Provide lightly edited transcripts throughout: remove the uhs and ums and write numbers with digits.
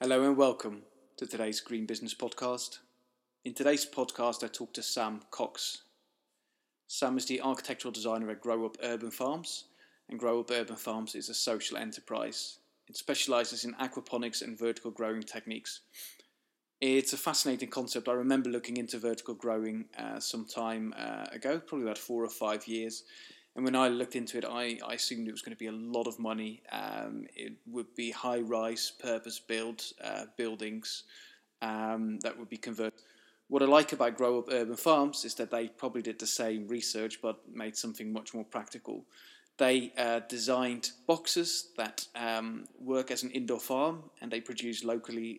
Hello and welcome to today's Green Business Podcast. In today's podcast, I talk to Sam Cox. Sam is the architectural designer at Grow Up Urban Farms, and Grow Up Urban Farms is a social enterprise. It specialises in aquaponics and vertical growing techniques. It's a fascinating concept. I remember looking into vertical growing some time ago, probably about 4 or 5 years. And when I looked into it, I assumed it was going to be a lot of money. It would be high-rise, purpose-built buildings that would be converted. What I like about Grow Up Urban Farms is that they probably did the same research, but made something much more practical. They designed boxes that work as an indoor farm, and they produce locally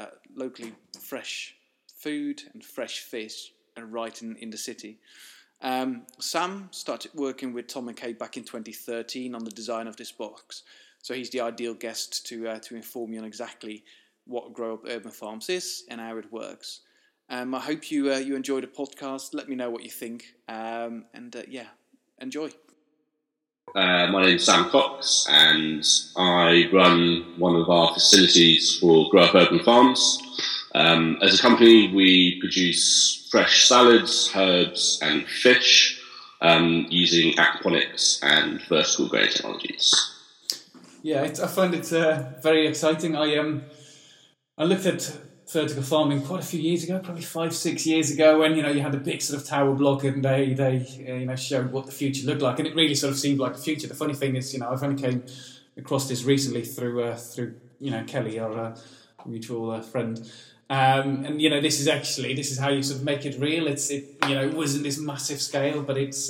fresh food and fresh fish, and right in the city. Sam started working with Tom and Kate back in 2013 on the design of this box, so he's the ideal guest to inform you on exactly what Grow Up Urban Farms is and how it works. I hope you enjoy the podcast. Let me know what you think, enjoy. My name is Sam Cox, and I run one of our facilities for Grow Up Urban Farms. As a company, we produce fresh salads, herbs, and fish using aquaponics and vertical growing technologies. Yeah, I find it very exciting. I looked at vertical farming quite a few years ago, probably 5-6 years ago, when you had a big sort of tower block and they showed what the future looked like, and it really sort of seemed like the future. The funny thing is, I've only came across this recently through Kelly, our mutual friend. This is how you sort of make it real. It wasn't this massive scale, but this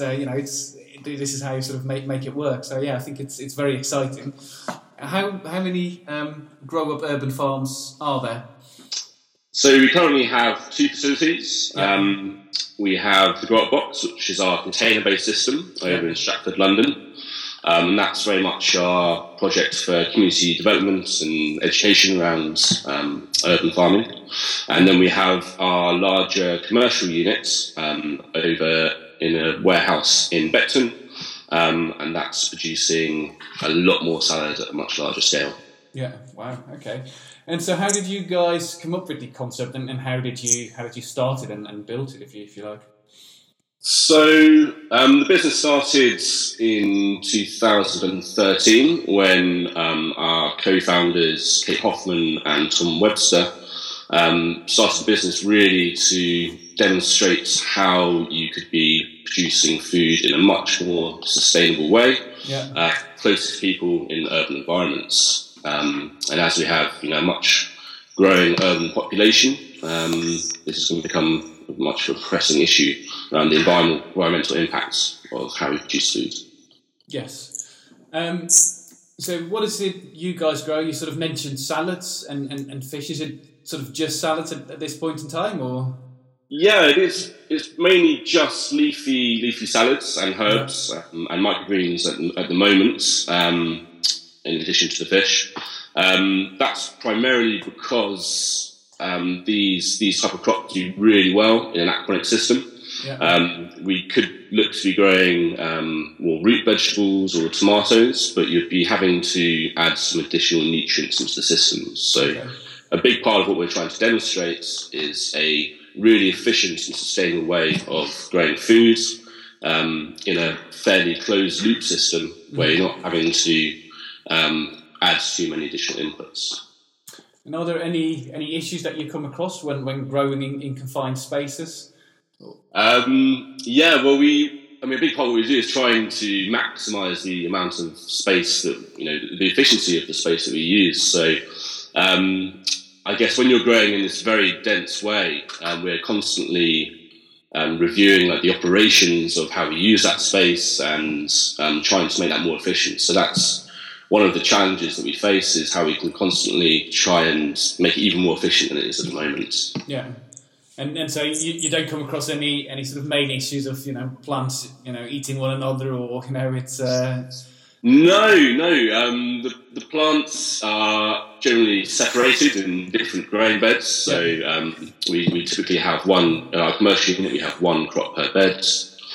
is how you sort of make it work. So yeah, I think it's very exciting. How many Grow Up Urban Farms are there? So we currently have 2 facilities. Yeah. We have the Grow Up Box, which is our container-based system over in Stratford, London. And that's very much our project for community development and education around urban farming. And then we have our larger commercial units over in a warehouse in Beckton, and that's producing a lot more salad at a much larger scale. Yeah, wow, okay. And so how did you guys come up with the concept, and how did you start it and build it, if you like? So the business started in 2013 when our co-founders Kate Hoffman and Tom Webster started the business really to demonstrate how you could be producing food in a much more sustainable way, close to people in urban environments. And as we have a much growing urban population, this is going to become much of a pressing issue around the environmental impacts of how we produce food. Yes. So what is it you guys grow? You sort of mentioned salads and fish. Is it sort of just salads at this point in time, or? Yeah, it is. It's mainly just leafy salads and herbs and microgreens at the moment, in addition to the fish. That's primarily because these type of crops do really well in an aquaponic system. Yeah. We could look to be growing more root vegetables or tomatoes, but you'd be having to add some additional nutrients into the system. So a big part of what we're trying to demonstrate is a really efficient and sustainable way of growing food in a fairly closed loop system where you're not having to add too many additional inputs. And are there any issues that you come across when growing in confined spaces? A big part of what we do is trying to maximise the amount of space that, the efficiency of the space that we use. So I guess when you're growing in this very dense way, we're constantly reviewing the operations of how we use that space and trying to make that more efficient. So that's one of the challenges that we face, is how we can constantly try and make it even more efficient than it is at the moment. Yeah. And so you don't come across any sort of main issues of plants eating one another, or it's No. The plants are generally separated in different growing beds. So we typically have in our commercial unit, we have one crop per bed.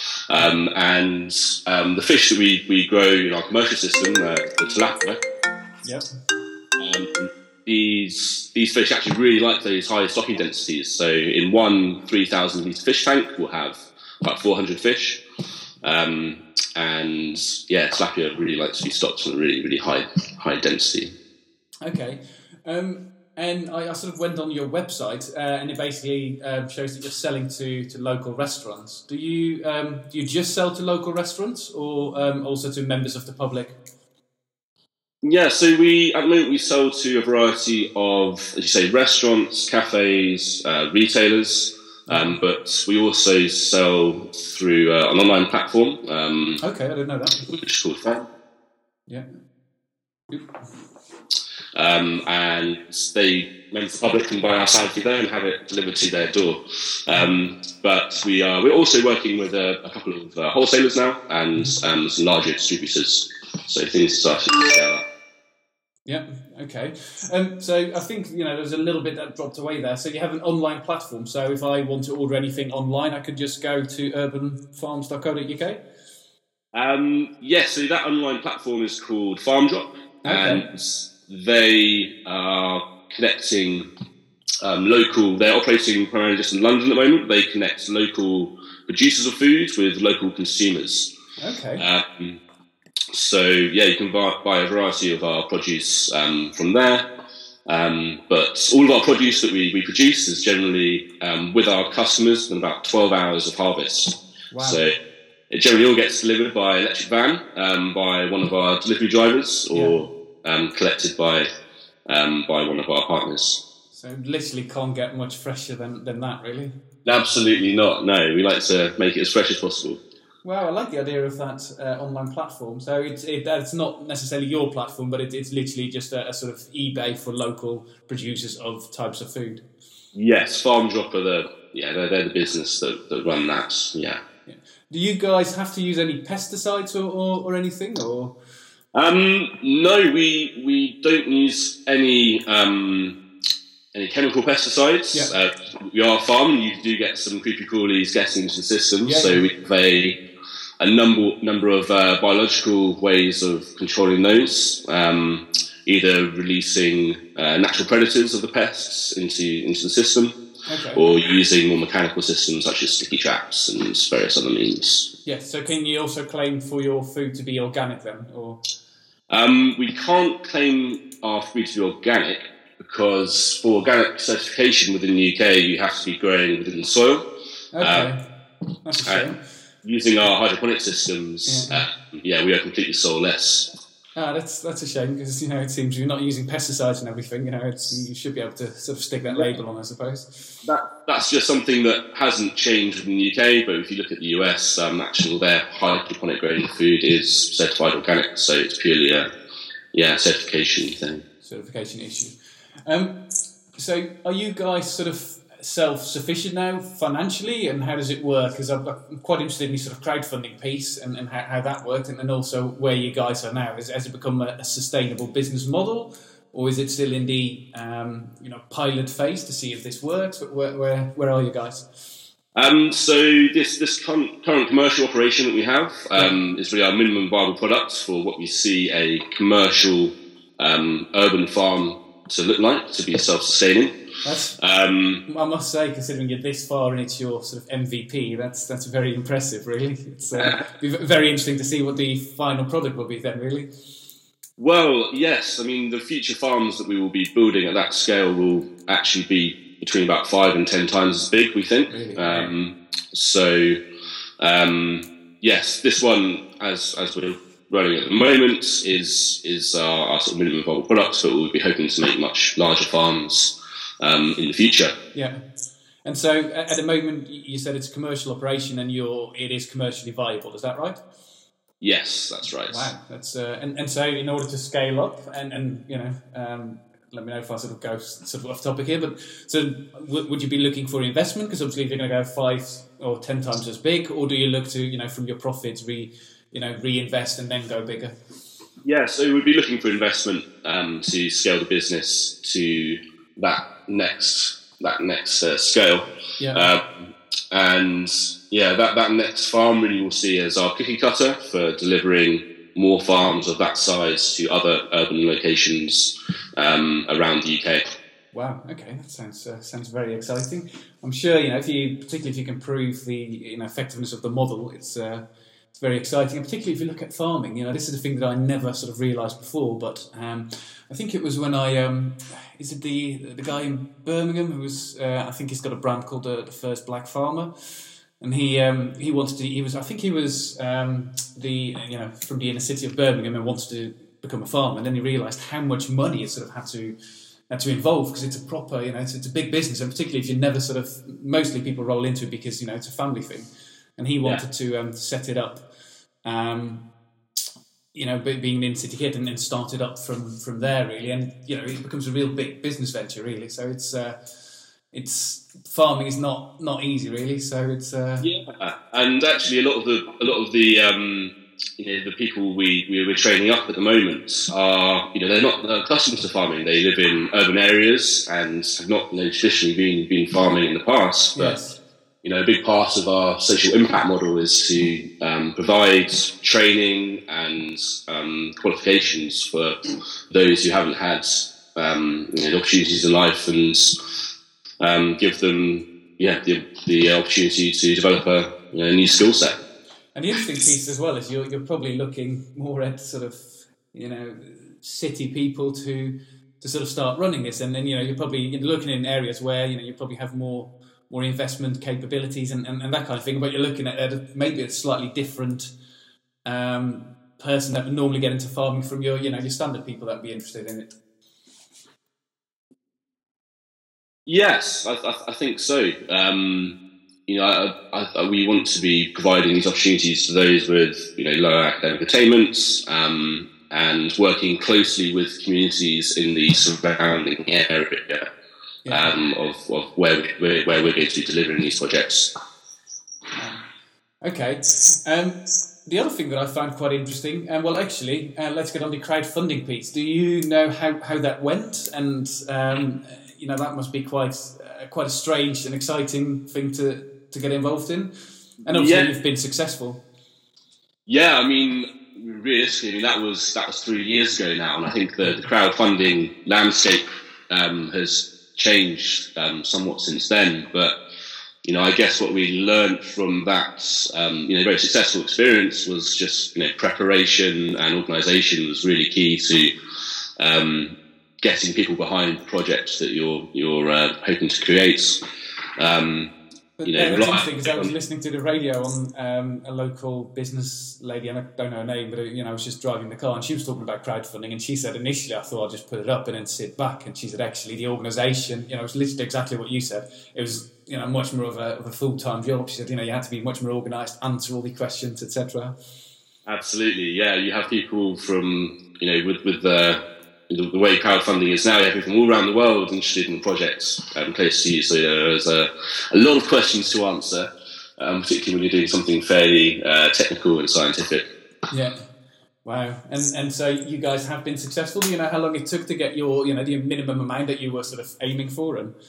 And the fish that we grow in our commercial system, the tilapia, these fish actually really like those high stocking densities. So in one 3,000 litre fish tank, we'll have about 400 fish. And yeah, tilapia really likes to be stocked on a really, really high density. Okay. And I sort of went on your website, and it basically shows that you're selling to local restaurants. Do you just sell to local restaurants, or also to members of the public? Yeah, so at the moment we sell to a variety of, as you say, restaurants, cafes, retailers, but we also sell through an online platform. Okay, I didn't know that. Which is called Farm. Yeah. And members of the public can buy our salad there and have it delivered to their door. But we're also working with a couple of wholesalers now and some larger distributors. So things are starting to scale up. Yeah. Okay. So I think there's a little bit that dropped away there. So you have an online platform. So if I want to order anything online, I could just go to urbanfarms.co.uk. Yes. So that online platform is called FarmDrop, and they are connecting local. They're operating primarily just in London at the moment. They connect local producers of food with local consumers. Okay. So yeah, you can buy a variety of our produce from there. But all of our produce that we produce is generally with our customers in about 12 hours of harvest. Wow. So it generally all gets delivered by electric van by one of our delivery drivers or collected by one of our partners. So literally can't get much fresher than that, really. Absolutely not. No, we like to make it as fresh as possible. Well, I like the idea of that online platform. So it's not necessarily your platform, but it's literally just a sort of eBay for local producers of types of food. Yes, FarmDrop they're the business that run that. Yeah. Do you guys have to use any pesticides or anything, or? No, we don't use any chemical pesticides. Yeah. We are a farm. You do get some creepy crawlies getting into the system, so we have a number of biological ways of controlling those, either releasing natural predators of the pests into the system, or using more mechanical systems such as sticky traps and various other means. Yes. So can you also claim for your food to be organic then, or? We can't claim our food to be organic because for organic certification within the UK, you have to be growing within the soil. Okay, that's a shame. Using our hydroponic systems, we are completely soil-less. That's a shame because it seems you're not using pesticides and everything. You should be able to sort of stick that label on, I suppose. That's just something that hasn't changed within the UK. But if you look at the US, actually their hydroponic growing food is certified organic, so it's purely a certification thing. Certification issue. So are you guys sort of self-sufficient now financially, and how does it work? Because I'm quite interested in the sort of crowdfunding piece and how that worked, and also where you guys are now. Has it become a sustainable business model, or is it still in the pilot phase to see if this works? Where are you guys? So this current commercial operation that we have is really our minimum viable product for what we see a commercial urban farm to look like, to be self-sustaining. I must say, considering you're this far and it's your sort of MVP, that's very impressive, really. It's be very interesting to see what the final product will be then, really. Well, yes. I mean, the future farms that we will be building at that scale will actually be between about 5 and 10 times as big, we think. Really? Yes, this one, as we're running at the moment, is our sort of minimum viable product, but we'll be hoping to make much larger farms in the future. Yeah. And so at the moment you said it's a commercial operation and it is commercially viable, is that right? Yes, that's right. Wow. That's and so in order to scale up and let me know if I sort of go sort of off topic here, but so would you be looking for investment? Because obviously if you're going to go 5 or 10 times as big, or do you look to from your profits reinvest and then go bigger? Yeah, so we'd be looking for investment to scale the business to that next scale. Yeah. That next farm really we'll see as our cookie cutter for delivering more farms of that size to other urban locations around the UK. Wow. Okay, that sounds very exciting. I'm sure particularly if you can prove the effectiveness of the model, it's very exciting. And particularly if you look at farming, this is a thing that I never sort of realised before. But I think it was when is it the guy in Birmingham who was I think he's got a brand called the First Black Farmer. And he wanted to. He was from the inner city of Birmingham and wanted to become a farmer. And then he realised how much money it sort of had to involve, because it's a proper, it's a big business, and particularly if you never mostly people roll into it because it's a family thing. And he wanted to set it up, being an inner city kid, and then start it up from there really. And it becomes a real big business venture really. So it's farming is not easy really, so it's and actually a lot of the the people we're training up at the moment are they're not accustomed to farming. They live in urban areas and have not traditionally been farming in the past. But yes. A big part of our social impact model is to provide training and qualifications for those who haven't had the opportunities in life, and give them the opportunity to develop a new skill set. And the interesting piece as well is you're probably looking more at sort of city people to sort of start running this, and then you're probably looking in areas where you probably have more investment capabilities and that kind of thing, but you're looking at maybe a slightly different person that would normally get into farming from your standard people that would be interested in it. Yes, I think so. We want to be providing these opportunities to those with lower academic attainments, and working closely with communities in the surrounding area of where we're going to be delivering these projects. Okay. The other thing that I found quite interesting, let's get on the crowdfunding piece. Do you know how that went? And that must be quite a strange and exciting thing to get involved in. And obviously you've been successful. Yeah, realistically, that was 3 years ago now, and I think the crowdfunding landscape has changed somewhat since then. But I guess what we learned from that very successful experience was just preparation and organisation was really key to getting people behind projects that you're hoping to create. That's interesting, because I was listening to the radio on a local business lady, and I don't know her name, but I was just driving the car, and she was talking about crowdfunding, and she said initially I thought I'd just put it up and then sit back, and she said actually the organisation, it was literally exactly what you said. It was much more of a full-time job. She said you had to be much more organised, answer all the questions, etc. Absolutely, yeah. You have people from with the way crowdfunding is now, you have people from all around the world interested in projects close to you. So there's a lot of questions to answer, particularly when you're doing something fairly technical and scientific. Yeah. Wow. And so you guys have been successful. Do you know how long it took to get your the minimum amount that you were sort of aiming for? And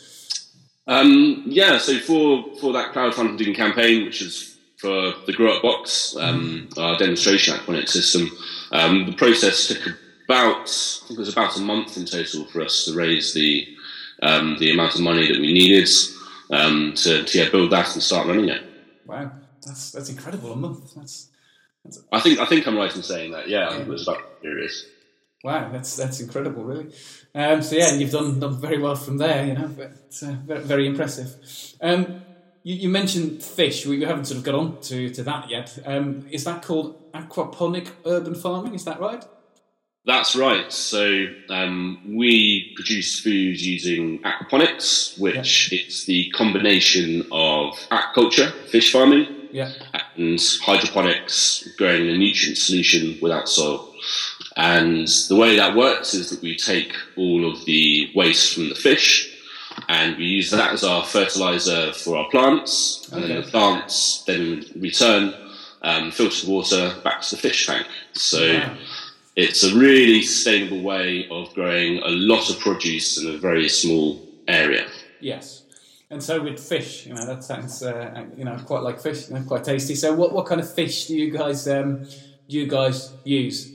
so for that crowdfunding campaign, which is for the Grow Up Box, our demonstration aquaponics system, the process took I think it was about a month in total for us to raise the amount of money that we needed to build that and start running it. Wow, that's incredible. A month. That's I think I'm right in saying that. Yeah, it was about serious. Wow, that's incredible, really. And you've done very well from there. But it's very, very impressive. You mentioned fish. We haven't sort of got on to that yet. Is that called aquaponic urban farming? Is that right? That's right. So we produce food using aquaponics, which it's the combination of aquaculture, fish farming, and hydroponics, growing a nutrient solution without soil. And the way that works is that we take all of the waste from the fish and we use that as our fertilizer for our plants. And then the plants then in return filter the water back to the fish tank. So it's a really sustainable way of growing a lot of produce in a very small area. Yes. And so with fish, that sounds, quite like fish, quite tasty. So what kind of fish do you guys you guys use?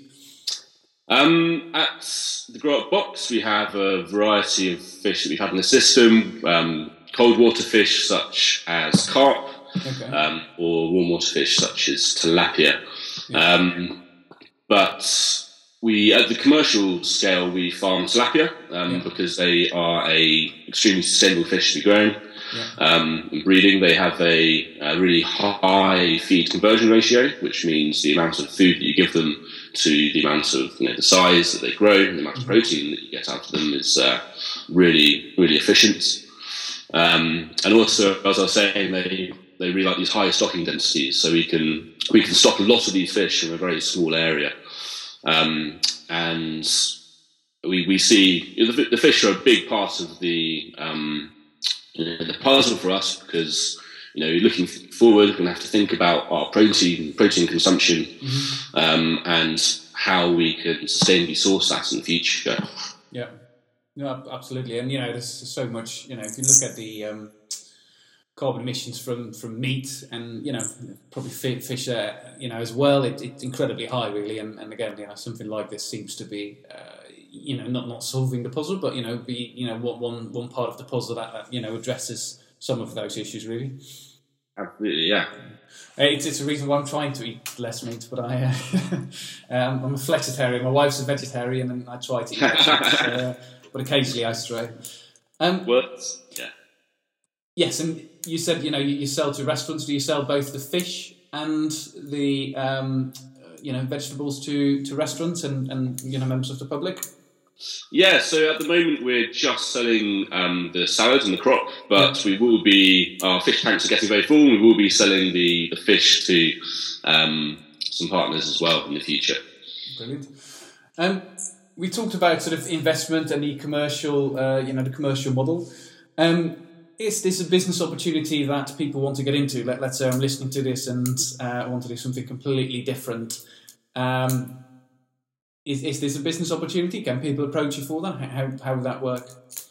At the Grow Up Box, we have a variety of fish that we've had in the system. Cold water fish such as carp, or warm water fish such as tilapia. Yeah. But we, at the commercial scale, we farm tilapia because they are a extremely sustainable fish to be grown. In breeding, they have a really high feed conversion ratio, which means the amount of food that you give them to the amount of the size that they grow, and the amount of protein that you get out of them is really, really efficient. And also, as I was saying, they really like these high stocking densities, so we can stock a lot of these fish in a very small area. And we see the fish are a big part of the puzzle for us, because looking forward, we're going to have to think about our protein consumption, and how we can sustainably source that in the future. Yeah, no, absolutely. And there's so much. If you look at the carbon emissions from meat and probably fish as well, it's incredibly high, really. And again, something like this seems to be not solving the puzzle, but be one part of the puzzle that addresses some of those issues, really. Absolutely, yeah. It's a reason why I'm trying to eat less meat, but I'm a flexitarian. My wife's a vegetarian, and I try to eat less meat, but occasionally I stray. Yeah. Yes, and you said you sell to restaurants. Do you sell both the fish and the vegetables to restaurants and members of the public? Yeah, so at the moment we're just selling the salad and the crock, but we will be, our fish tanks are getting very full. We will be selling the fish to some partners as well in the future. Brilliant. We talked about sort of investment and the commercial, the commercial model. Is this a business opportunity that people want to get into? Let's say I'm listening to this and I want to do something completely different. Is this a business opportunity? Can people approach you for that? How would that work?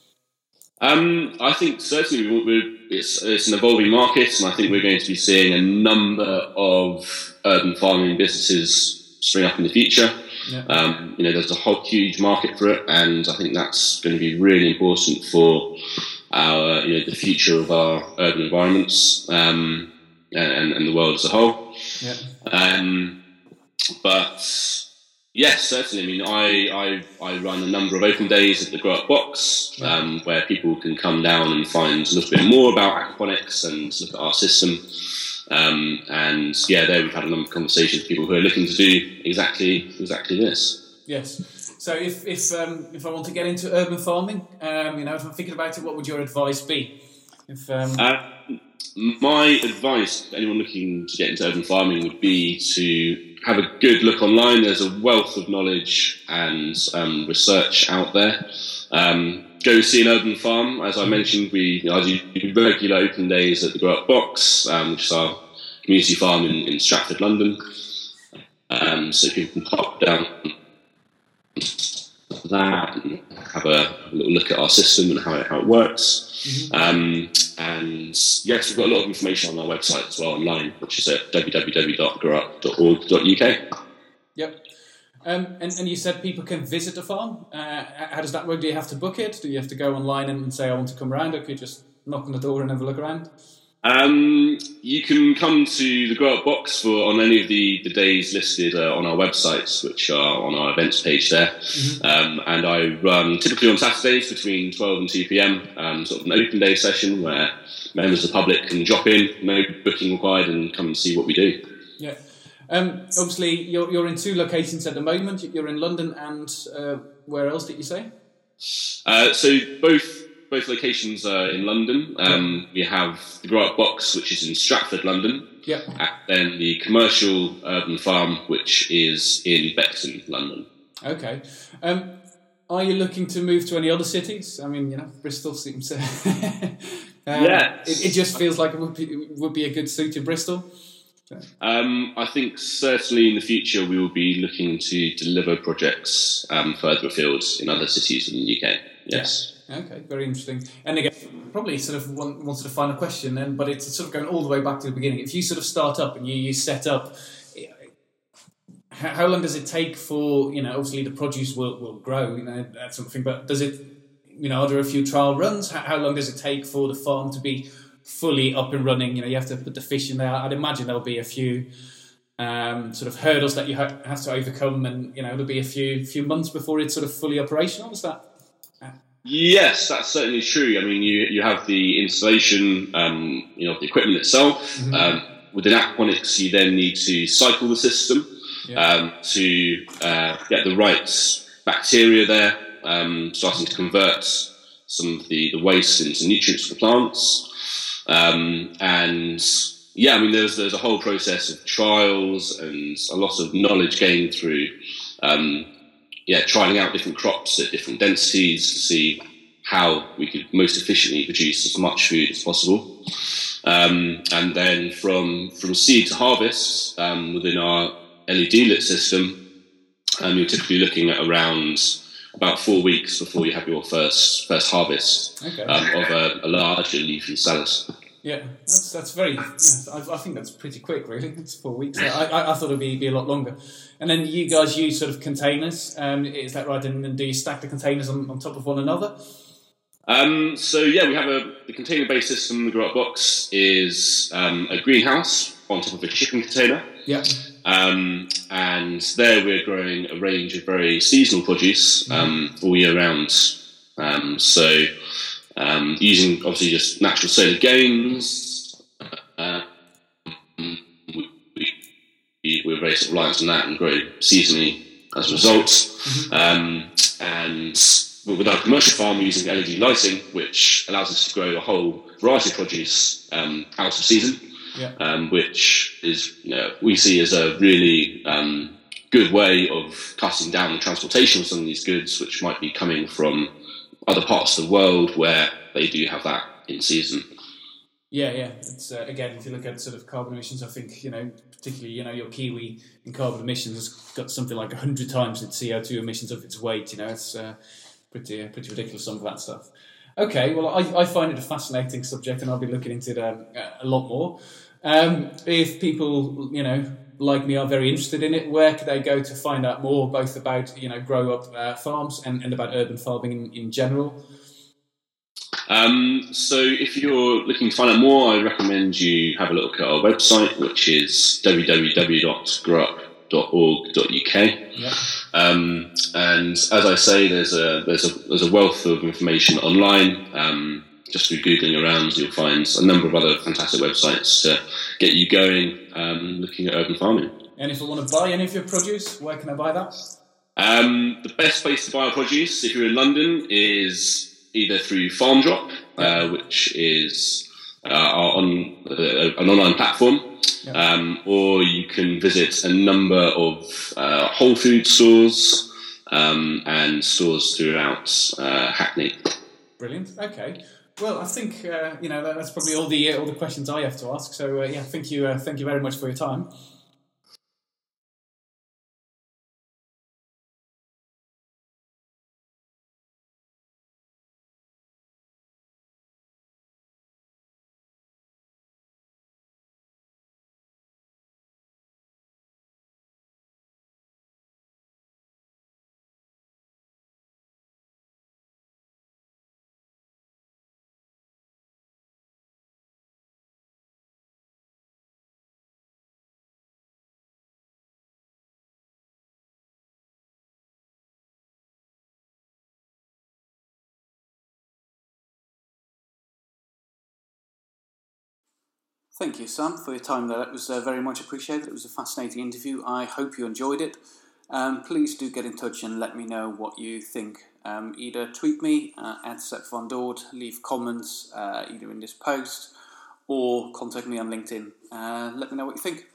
I think certainly it's an evolving market, and I think we're going to be seeing a number of urban farming businesses spring up in the future. Yeah. There's a whole huge market for it, and I think that's going to be really important for our, the future of our urban environments and the world as a whole. Yeah. But yes, certainly. I run a number of open days at the Grow Up Box, where people can come down and find a little bit more about aquaponics and look at our system. And there we've had a number of conversations with people who are looking to do exactly this. Yes. So if I want to get into urban farming, if I'm thinking about it, what would your advice be? My advice to anyone looking to get into urban farming would be to have a good look online. There's a wealth of knowledge and research out there. Go see an urban farm. As I mentioned, I do regular open days at the Grow Up Box, which is our community farm in Stratford, London. So people can pop down to that and have a little look at our system and how it works. And yes, we've got a lot of information on our website as well online, which is at www.growup.org.uk. Yep. And you said people can visit the farm. How does that work? Do you have to book it? Do you have to go online and say I want to come around, or could you just knock on the door and have a look around? You can come to the Grow Up Box on any of the days listed on our websites, which are on our events page there. And I run typically on Saturdays between 12 and 2 p.m, sort of an open day session where members of the public can drop in, no booking required, and come and see what we do. Yeah. Obviously, you're in two locations at the moment. You're in London and where else did you say? So both locations are in London. We have the Grow Up Box, which is in Stratford, London. Yep. And then the commercial urban farm, which is in Beckton, London. Okay. Are you looking to move to any other cities? I mean, Bristol seems to... It just feels like it would be a good suit to Bristol. I think certainly in the future we will be looking to deliver projects further afield in other cities in the UK. Yes. Yeah. Okay, very interesting. And again, probably sort of one sort of final question then, but it's sort of going all the way back to the beginning. If you sort of start up and you set up, how long does it take for, obviously the produce will grow, that's something, but does it, are there a few trial runs? How long does it take for the farm to be fully up and running? You have to put the fish in there. I'd imagine there'll be a few sort of hurdles that you have to overcome, and there'll be a few months before it's sort of fully operational. Is that? Yes, that's certainly true. I mean, you have the installation, of the equipment itself. Mm-hmm. Within aquaponics, you then need to cycle the system to get the right bacteria there, starting to convert some of the waste into nutrients for the plants. There's a whole process of trials and a lot of knowledge gained through trying out different crops at different densities to see how we could most efficiently produce as much food as possible. And then from seed to harvest, within our LED lit system, you're typically looking at around about 4 weeks before you have your first harvest of a larger leafy salad. Yeah, that's very. I think that's pretty quick, really. It's 4 weeks. I thought it'd be a lot longer. And then you guys use sort of containers. Is that right? And do you stack the containers on top of one another? We have the container-based system. The Grow Up Box is a greenhouse on top of a shipping container. Yeah. And there we're growing a range of very seasonal produce all year round. Using obviously just natural solar gains, we're very sort of reliant on that and grow seasonally as a result. But with our commercial farm, we're using LED lighting, which allows us to grow a whole variety of produce out of season, which is we see as a really good way of cutting down the transportation of some of these goods, which might be coming from other parts of the world where they do have that in season. Yeah. It's again, if you look at sort of carbon emissions, I think particularly your kiwi in carbon emissions has got something like 100 times its CO2 emissions of its weight. It's pretty ridiculous, some of that stuff. Okay, well, I find it a fascinating subject, and I'll be looking into it a lot more. If people like me are very interested in it, where could they go to find out more, both about Grow Up farms and about urban farming in general? So if you're looking to find out more, I recommend you have a look at our website, which is www.growup.org.uk. Yeah. And as I say, there's a wealth of information online. Just through Googling around, you'll find a number of other fantastic websites to get you going looking at urban farming. And if I want to buy any of your produce, where can I buy that? The best place to buy our produce, if you're in London, is either through Farm Drop, which is an online platform, or you can visit a number of Whole Food stores and stores throughout Hackney. Brilliant. Okay. Well, I think that's probably all the questions I have to ask. So thank you very much for your time. Thank you, Sam, for your time there. That was very much appreciated. It was a fascinating interview. I hope you enjoyed it. Please do get in touch and let me know what you think. Either tweet me at Sepp van Dord, leave comments either in this post, or contact me on LinkedIn. Let me know what you think.